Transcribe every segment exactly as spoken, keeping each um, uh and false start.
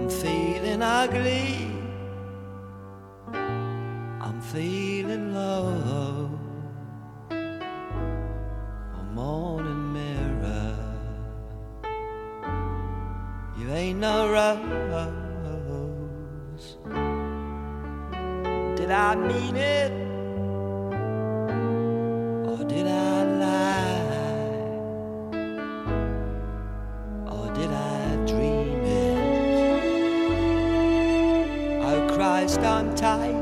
I'm feeling ugly, I'm feeling low. A morning mirror, you ain't no rose. Did I mean it, or did I lie, or did I dream it? Oh Christ, I'm tired.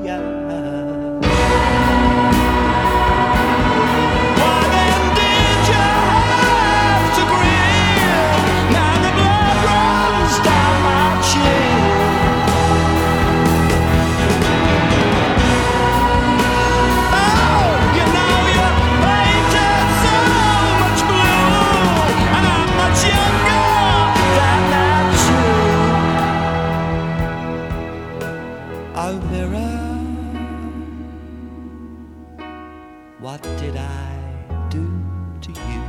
Oh mirror, what did I do to you?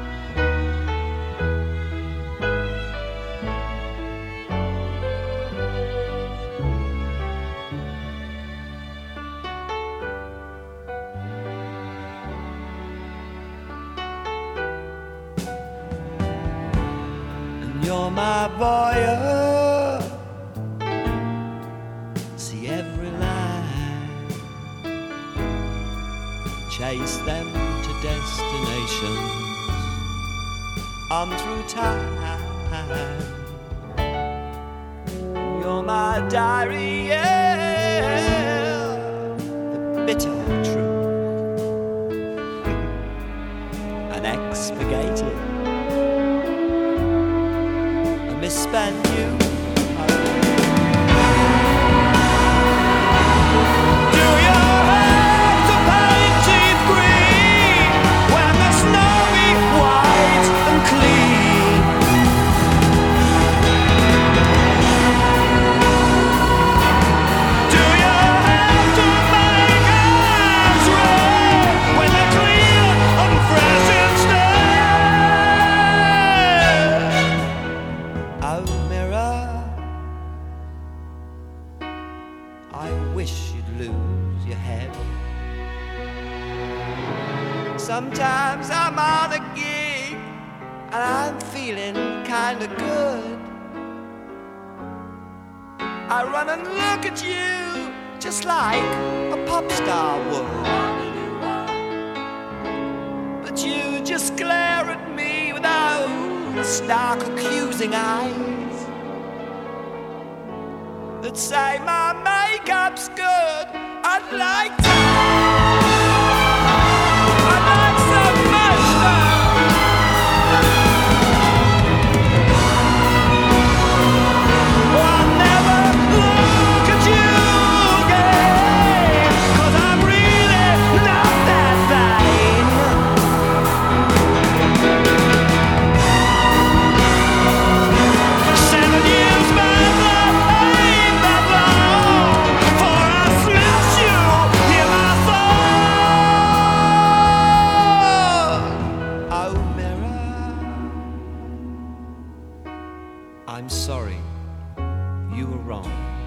And you're my voyeur, see every line, chase them to destinations on through time. You're my diary, yeah, the bitter truth, unexpurgated, a misspent youth. I wish you'd lose your head. Sometimes I'm on a gig and I'm feeling kinda good. I run and look at you just like a pop star would, but you just glare at me with those stark accusing eyes that say my makeup's good. I'd like to, I'd like so much though. Oh, I'll never look at you again, 'cause I'm really not that vain. Seven years my love ain't that long, for I smash you in my soul. Oh mirror, I'm sorry, you were wrong.